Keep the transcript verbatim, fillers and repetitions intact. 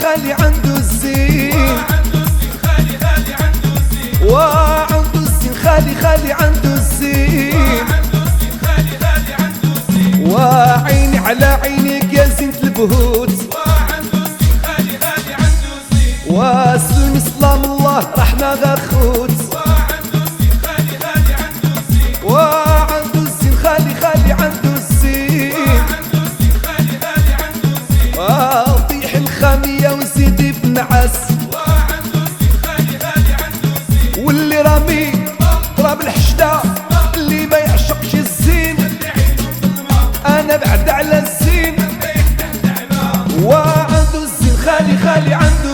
خالي عنده الزين، وعنده الزين خالي خالي عنده الزين، وعيني على عينيك يا زينة البهوت، وسلمي سلام الله رحنا غخوت، وعنده الزين خالي خالي عنده الزين، وطيح الخامية وزيدي بنعس، واللي رامي تراب الحشدة اللي ما يعشقش الزين، انا بعد على الزين، وعنده الزين خالي خالي عنده